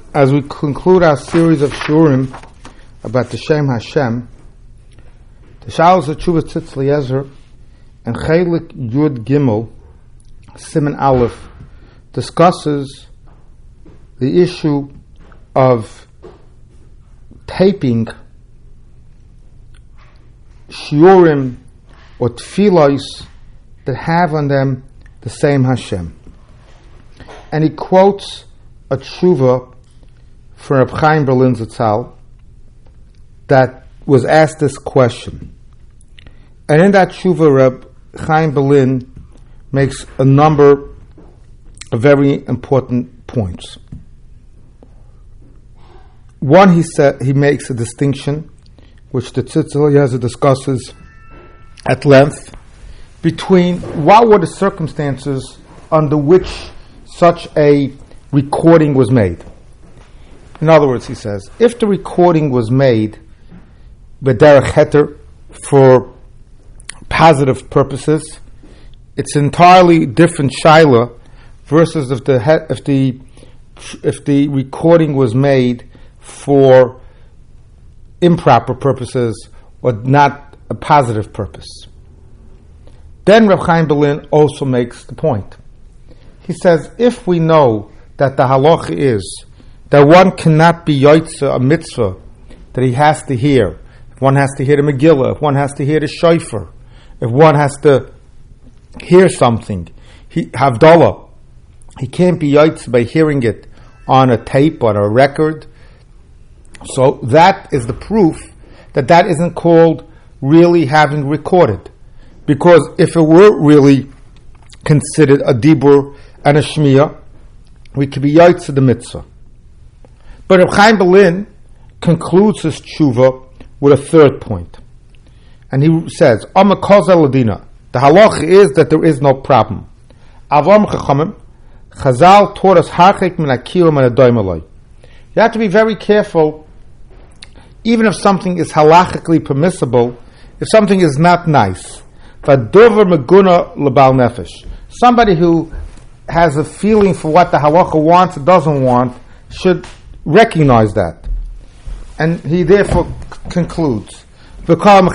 As we conclude our series of shurim about the Shem Hashem, the Shalos of Tshuva Tzitz Eliezer and Chelik Yud Gimel Siman Aleph discusses the issue of taping shiurim or tefillos that have on them the same Hashem. And he quotes a tshuva from Reb Chaim Berlin Zatzal that was asked this question. And in that tshuva, Reb Chaim Berlin makes a number of very important points. One, he makes a distinction, which the Tzitz Eliezer discusses at length, between what were the circumstances under which such a recording was made. In other words, he says, if the recording was made b'derech heter for positive purposes, it's entirely different shaila versus if the recording was made for improper purposes or not a positive purpose. Then Reb Chaim Berlin also makes the point. He says, if we know that the halacha is that one cannot be yotzeh a mitzvah that he has to hear, if one has to hear the Megillah, if one has to hear the shofar, if one has to hear something, Havdalah, he can't be yotzeh by hearing it on a tape, on a record. So that is the proof that isn't called really having recorded. Because if it were really considered a dibur and a shmiyah, we could be yotzeh the mitzvah. But Reb Chaim Berlin concludes his tshuva with a third point. And he says, the halacha is that there is no problem. Chazal taught us harchek min hakiyum and adoim aloi. You have to be very careful, even if something is halachically permissible, if something is not nice. Vadover meguna lebal nefesh. Somebody who has a feeling for what the halacha wants or doesn't want should recognize that. And he therefore concludes, whoever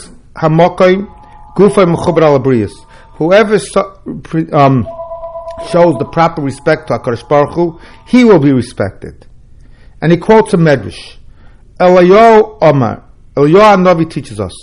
shows the proper respect to HaKadosh Baruch Hu, he will be respected. And he quotes a medrash. Eliyahu Hanavi teaches us,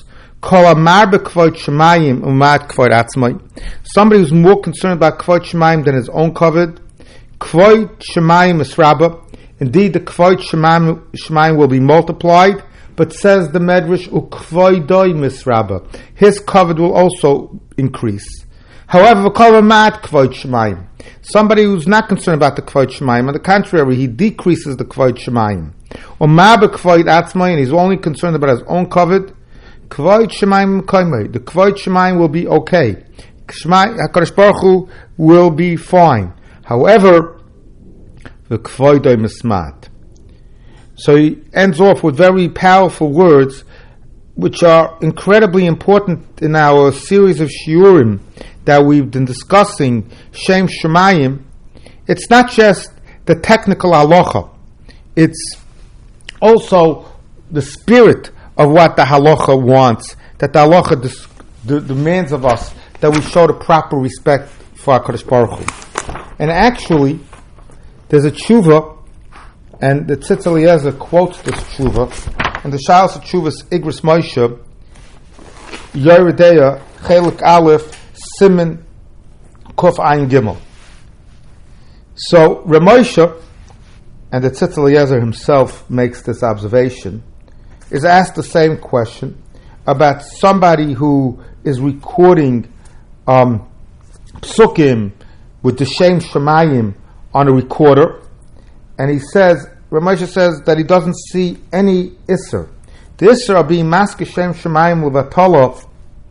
somebody who's more concerned about kvod shemayim than his own kavod, kvod shemayim misraba. Indeed, the kvod shemayim will be multiplied, but says the medrash, ukvoidoi misraba, his kavod will also increase. However, kvod shemayim, somebody who's not concerned about the kvod shemayim, on the contrary, he decreases the kvod shemayim. Or ma'be kvod atzmai, and he's only concerned about his own kavod. Kvod shemayim kaimei, the kvod shemayim will be okay. HaKadosh Baruch Hu will be fine. However, the kvoidoi mismat. So he ends off with very powerful words, which are incredibly important in our series of shiurim that we've been discussing, Shem Shemayim. It's not just the technical halacha, it's also the spirit of what the halacha wants, that the halacha demands of us, that we show the proper respect for HaKadosh Baruch Hu. And actually, there's a tshuva, and the Tzitz Eliezer quotes this tshuva, and the Shalos of Tshuva's Igros Moshe, Yeridea, Chelik Aleph, Siman, Kuf Ayin Gimel. So, Ramosha, and the Tzitz Eliezer himself makes this observation, is asked the same question about somebody who is recording psukim with the Shem Shemayim on a recorder, and he says, Ramosha says that he doesn't see any Isser. The Isser of being maske Shem Shemayim Levatala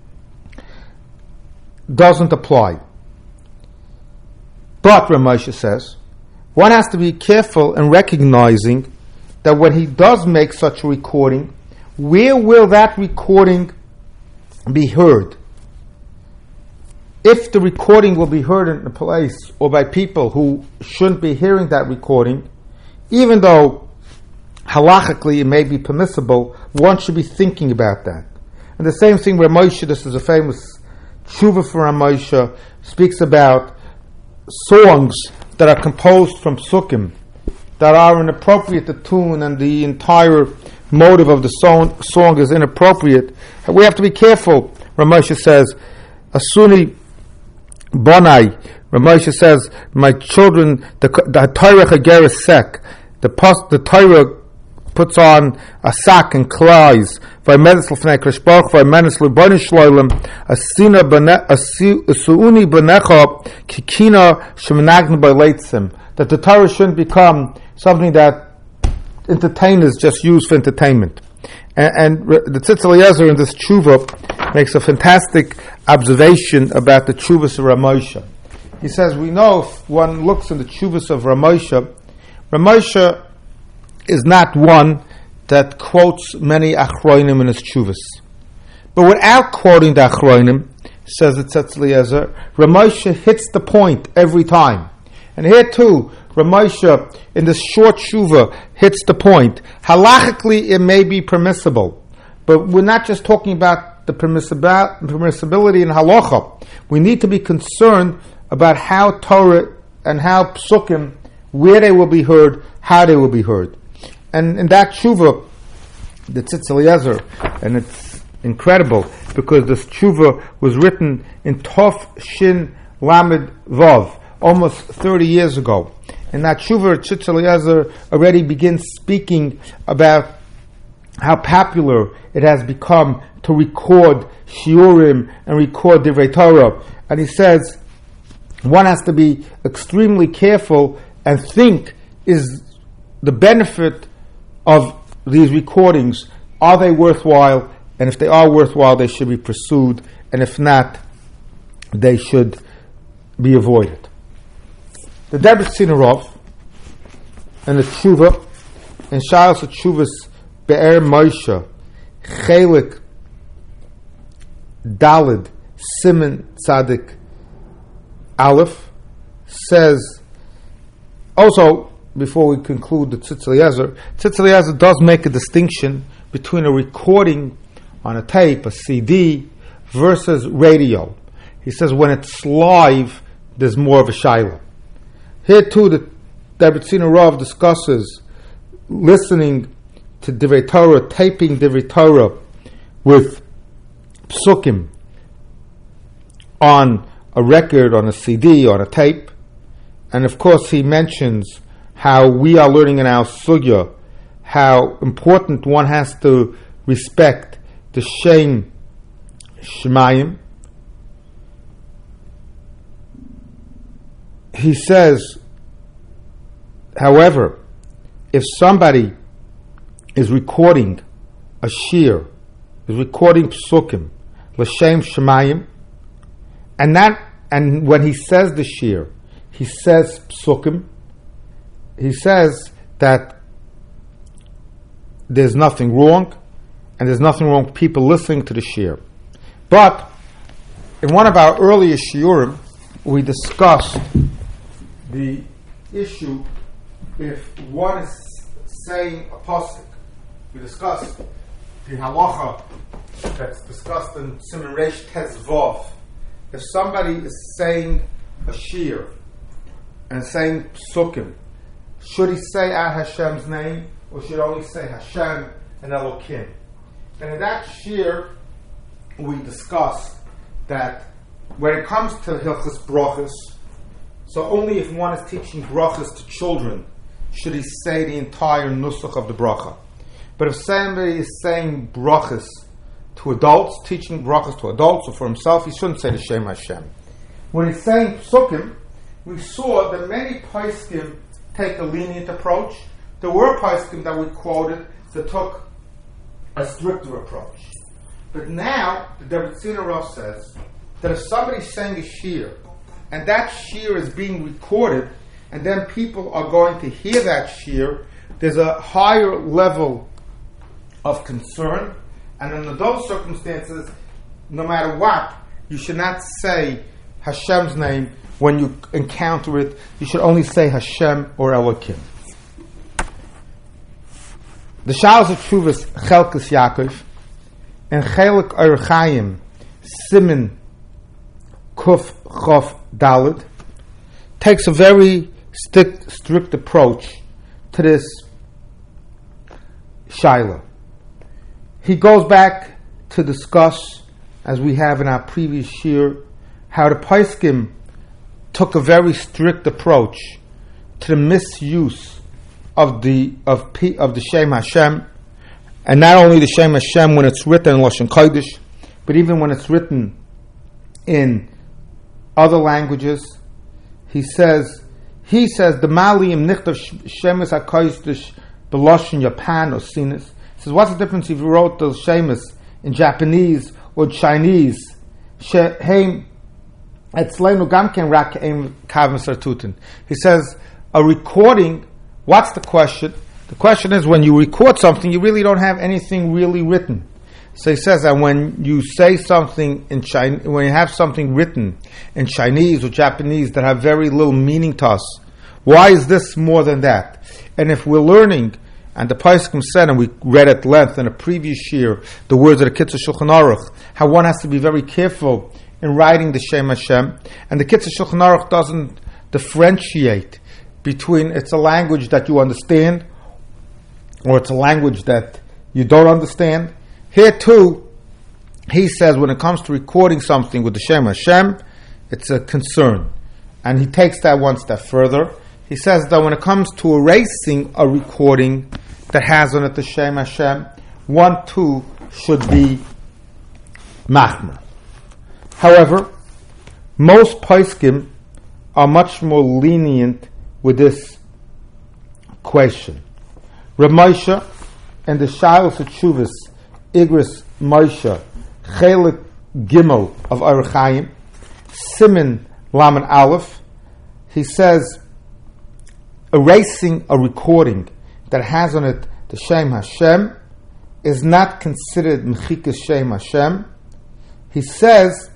doesn't apply. But Ramosha says, one has to be careful in recognizing that when he does make such a recording, where will that recording be heard? If the recording will be heard in a place or by people who shouldn't be hearing that recording, even though halachically it may be permissible, one should be thinking about that. And the same thing where Moshe, this is a famous tshuva for Moshe, speaks about songs that are composed from psukim, that are inappropriate to tune, and the entire motive of the song is inappropriate. We have to be careful. Ramosha says, Asuni Bonai, Ramosha says, my children, the Torah Chageres Sek, the Torah puts on a sack and cries, Vaymedes l'fnei Kadosh Baruch Hu, Vaymedes l'Ribono Shel Olam, Asuuni B'necha Kikina Shemenagnu B'leitzim, that the Torah shouldn't become something that entertainers just use for entertainment. And the Tzitz Eliezer in this tshuva makes a fantastic observation about the tshuvas of Ramosha. He says, we know if one looks in the tshuvas of Ramosha, Ramosha is not one that quotes many achronim in his tshuvas. But without quoting the achronim, says the Tzitz Eliezer, Ramosha hits the point every time. And here too, Ramosha, in this short tshuva, hits the point. Halachically, it may be permissible, but we're not just talking about the permissibility in halacha. We need to be concerned about how Torah and how psukim, where they will be heard, how they will be heard. And in that tshuva, the Tzitz Eliezer, and it's incredible because this tshuva was written in Tov Shin Lamed Vav, almost 30 years ago. And that tshuva, Tzitz Eliezer already begins speaking about how popular it has become to record shiurim and record divrei Torah. And he says one has to be extremely careful and think, is the benefit of these recordings, are they worthwhile? And if they are worthwhile, they should be pursued. And if not, they should be avoided. The Rebbetzin Rav and the Tshuva and Shalos Tshuvas Be'er Moshe Chelik Dalid Siman Tzadik Aleph says, also before we conclude the Tzitz Eliezer does make a distinction between a recording on a tape, a CD, versus radio. He says when it's live, there's more of a shaila. Here too, the Rebbetzin Rav discusses listening to Divrei Torah, taping Divrei Torah with psukim on a record, on a CD, on a tape. And of course he mentions how we are learning in our sugya how important one has to respect the Shem Shemayim. He says, however, if somebody is recording a shir, is recording psukim, l'shem shemayim, and when he says the shir, he says psukim, he says that there's nothing wrong, and there's nothing wrong with people listening to the shir. But in one of our earlier shiurim, we discussed the issue if one is saying a pasuk. We discussed the halacha that's discussed in Siman Reish Tes Vav. If somebody is saying a shir and saying psukim, should he say Hashem's name, or should he only say Hashem and Elokim? And in that shir, we discussed that when it comes to Hilchos Brachos, so only if one is teaching brachas to children should he say the entire nusach of the bracha. But if somebody is saying brachas to adults, teaching brachas to adults or for himself, he shouldn't say the Shem Hashem. When he's saying psukim, we saw that many poskim take a lenient approach. There were poskim that we quoted that took a stricter approach. But now, the Rebbetzin Rav says that if somebody's saying a shir, and that shir is being recorded, and then people are going to hear that shir, there's a higher level of concern, and under those circumstances, no matter what, you should not say Hashem's name when you encounter it. You should only say Hashem or Elokim. The Shalos of Tshuvas Chelkas Yaakov and Chelik Orach Simin Kuf Chof Daled takes a very strict approach to this Shaila. He goes back to discuss, as we have in our previous year, how the Paiskim took a very strict approach to the misuse of the Shem Hashem, and not only the Shem Hashem when it's written in Lashon Kodesh, but even when it's written in other languages. He says the Maliyim Nichtav Shemus HaKodesh B'Lashon Japan or Sinus. He says, what's the difference if you wrote the Shemus in Japanese or Chinese? Shehem Etzleinu Gamken Rak Ein Kav Sartutin. He says a recording. What's the question? The question is, when you record something, you really don't have anything really written. So he says that when you say something in Chinese, when you have something written in Chinese or Japanese that have very little meaning to us, why is this more than that? And if we're learning, and the Paiskim said, and we read at length in a previous year, the words of the Kitzur Shulchan Aruch, how one has to be very careful in writing the Shem Hashem, and the Kitzur Shulchan Aruch doesn't differentiate between it's a language that you understand or it's a language that you don't understand. Here too, he says when it comes to recording something with the Shem Hashem, it's a concern. And he takes that one step further. He says that when it comes to erasing a recording that has on it the Shem Hashem, one too should be machmer. However, most poskim are much more lenient with this question. Reb Moshe and the Shalos of Tshuvas Igros Moshe Chelik Gimel of Orach Chaim Simin Laman Aleph, he says erasing a recording that has on it the Shem Hashem is not considered Mechikas Shem Hashem. He says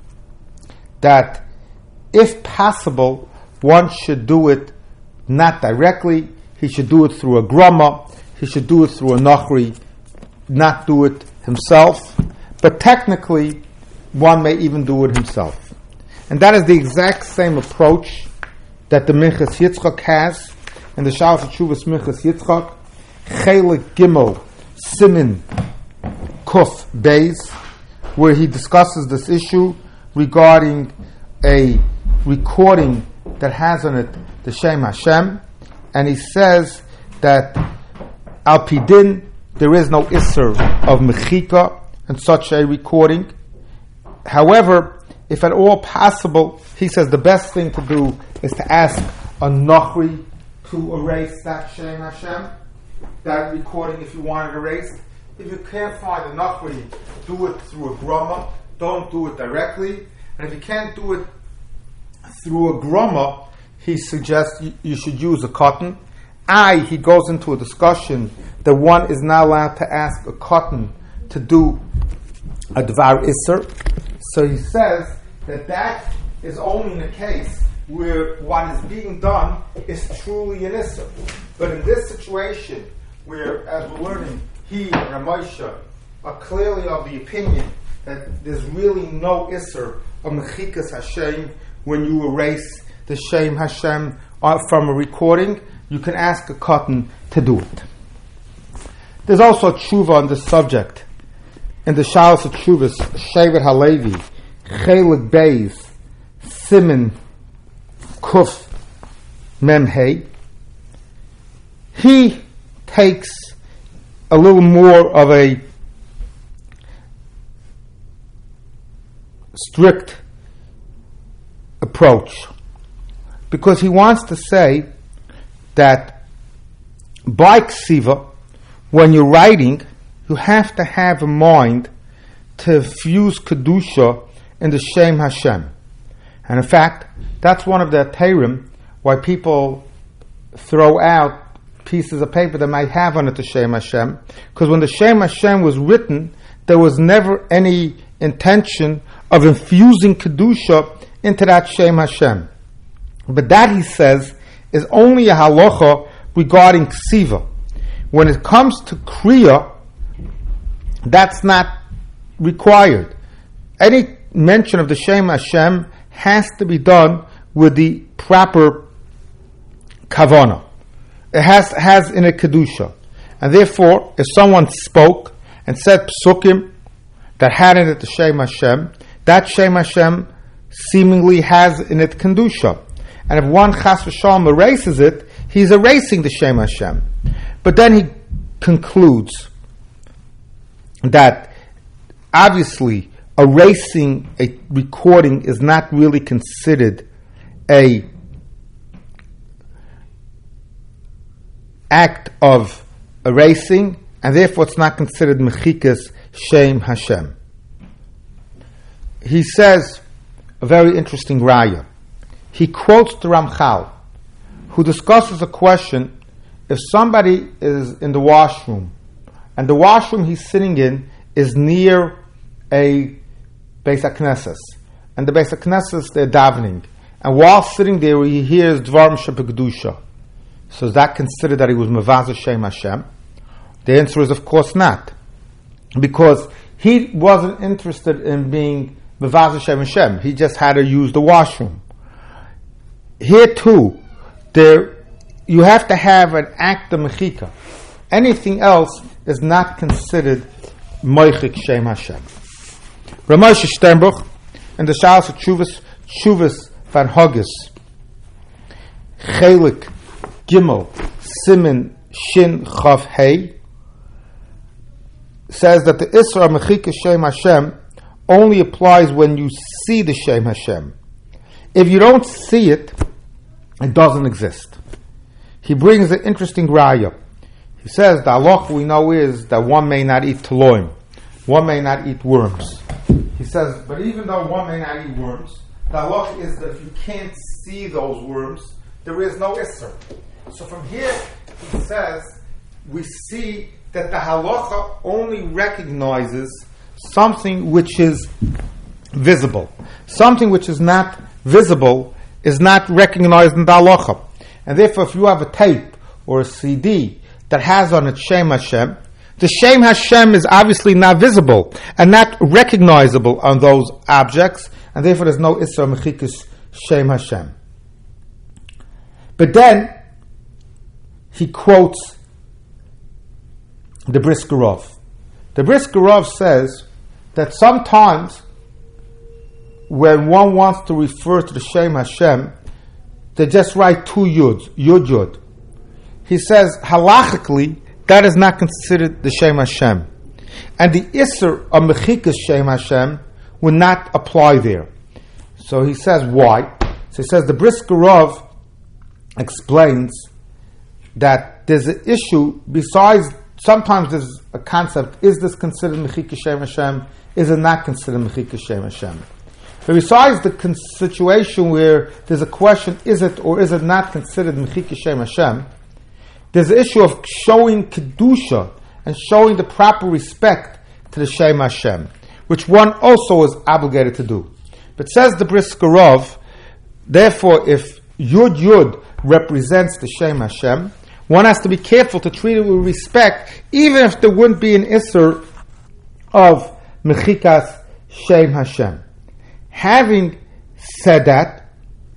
that if possible, one should do it not directly. He should do it through a grama. He should do it through a nachri, not do it himself. But technically, one may even do it himself. And that is the exact same approach that the Minchas Yitzchak has in the Shalos of Tshuvas Minchas Yitzchak, Chelik Gimel Simin Kuf Beis, where he discusses this issue regarding a recording that has on it the Shem Hashem, and he says that Al Pidin there is no Isser of Mechika in such a recording. However, if at all possible, he says the best thing to do is to ask a Nachri to erase that Shem Hashem, that recording if you want it erased. If you can't find a Nachri, do it through a grama. Don't do it directly. And if you can't do it through a grama, he suggests you should use a cotton. He goes into a discussion that one is not allowed to ask a cotton to do a Dvar Isser. So he says that is only in a case where what is being done is truly an Isser. But in this situation, where, as we're learning, he and Ramosha are clearly of the opinion that there's really no Isser of Mechikas Hashem when you erase the Shem Hashem from a recording. You can ask a cotton to do it. There's also a tshuva on this subject in the Shalos of Tshuvas Shevet Halevi Chelik Beis Simin Kuf Mem Hey. He takes a little more of a strict approach, because he wants to say that by ksiva, when you're writing, you have to have a mind to fuse kedusha in the Shem Hashem. And in fact, that's one of the terim why people throw out pieces of paper that might have on it the Shem Hashem, because when the Shem Hashem was written, there was never any intention of infusing kedusha into that Shem Hashem. But that, he says, is only a halacha regarding ksiva. When it comes to Kriya, that's not required. Any mention of the Shem Hashem has to be done with the proper kavana. It has in a kedusha, and therefore, if someone spoke and said psukim that had in it the Shem Hashem, that Shem Hashem seemingly has in it kedusha, and if one chas v'shalom erases it, he's erasing the Shem Hashem. But then he concludes that obviously erasing a recording is not really considered a act of erasing, and therefore it's not considered mechikas Shem Hashem. He says a very interesting raya. He quotes the Ramchal, who discusses a question: if somebody is in the washroom, and the washroom he's sitting in is near a Beis HaKnesses, and the Beis HaKnesses, they're davening, and while sitting there he hears Dvarim Shebekdusha. So is that considered that he was Mevazer Shem Hashem? The answer is of course not, because he wasn't interested in being Mevazer Shem Hashem. He just had to use the washroom. Here too, you have to have an act of mechika. Anything else is not considered moichik Shem Hashem. Ramoshe Sternbuch in the Shalos of Tshuvas van Hoggis, Chelik Gimel Simin Shin Chav Hey, says that the Isra Mechika Shem Hashem only applies when you see the Shem Hashem. If you don't see it, it doesn't exist. He brings an interesting raya. He says the halach we know is that one may not eat toloim, one may not eat worms. He says, but even though one may not eat worms, the halach is that if you can't see those worms, there is no isser. So from here, he says, we see that the halacha only recognizes something which is visible. Something which is not visible is not recognized in the halacha. And therefore, if you have a tape or a CD that has on it Shem Hashem, the Shem Hashem is obviously not visible and not recognizable on those objects, and therefore there's no Isra Mechikas Shem Hashem. But then, he quotes the Brisker Rov. The Brisker Rov says that sometimes when one wants to refer to the Shem Hashem, they just write two yuds, yud yud. He says, halachically, that is not considered the Shem Hashem. And the Isser of Mechikas Shem Hashem would not apply there. So he says, why? So he says, the Brisker Rov explains that there's an issue, besides, sometimes there's a concept, is this considered Mechikas Shem Hashem? Is it not considered Mechikas Shem Hashem? But besides the situation where there's a question, is it or is it not considered Mechikas Shem Hashem, there's the issue of showing Kedusha and showing the proper respect to the Shem Hashem, which one also is obligated to do. But says the Brisker Rov, therefore if Yud Yud represents the Shem Hashem, one has to be careful to treat it with respect, even if there wouldn't be an Isser of Mechikas Shem Hashem. Having said that,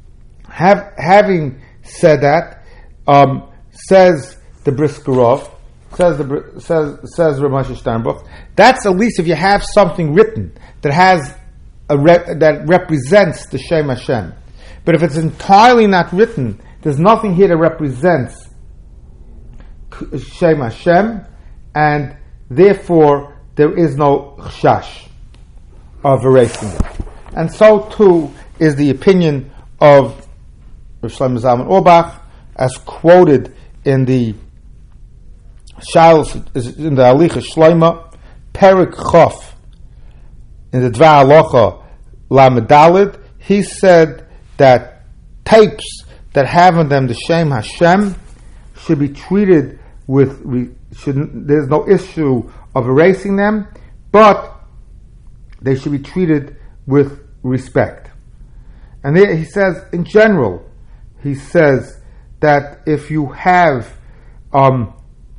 says the Brisker Rov, says Ramoshe Sternbuch, that's at least if you have something written that has that represents the Shem Hashem. But if it's entirely not written, there's nothing here that represents Shem Hashem, and therefore there is no chashash of erasing it. And so too is the opinion of Rav Shlomo Zalman Auerbach, as quoted in the Shalos, in the Alicha Shloima, Perik Chof, in the Dvar Halacha Lamed Daled. He said that tapes that have in them the Shem Hashem should be treated with, there's no issue of erasing them, but they should be treated with respect. And there he says, in general, he says that if you have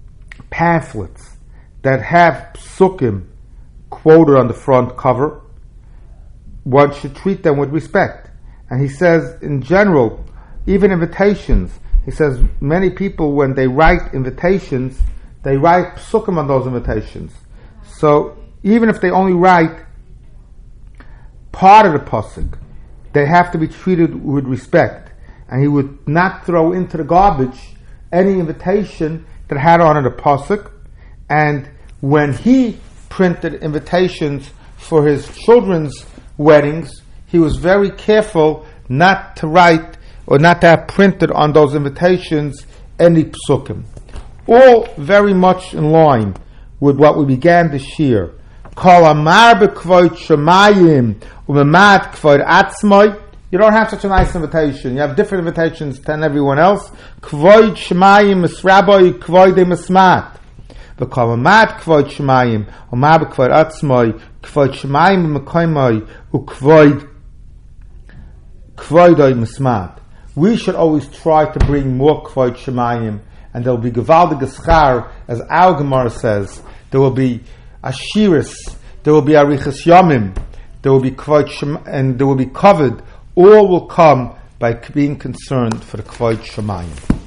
pamphlets that have psukim quoted on the front cover, one should treat them with respect. And he says, in general, even invitations, he says many people, when they write invitations, they write psukim on those invitations. So even if they only write part of the pasuk, they have to be treated with respect. And he would not throw into the garbage any invitation that had on it a pasuk. And when he printed invitations for his children's weddings, he was very careful not to write or not to have printed on those invitations any psukim. All very much in line with what we began this year. Kol amar b'kvod shemayim u'memad kvod atzmai. You don't have such a nice invitation. You have different invitations than everyone else. Kvod shemayim misraboy kvod mismat. V'kol amad kvod shemayim u'mad b'kvod atzmai kvod shemayim b'mekoymai u'kvod kvoidoi mismat. We should always try to bring more kvod shemayim, and there will be gevaldige schar, as our Gemara says. There will be ashiris, there will be arichas yomim, there will be kvod and there will be covered. All will come by being concerned for the kvod shemayim.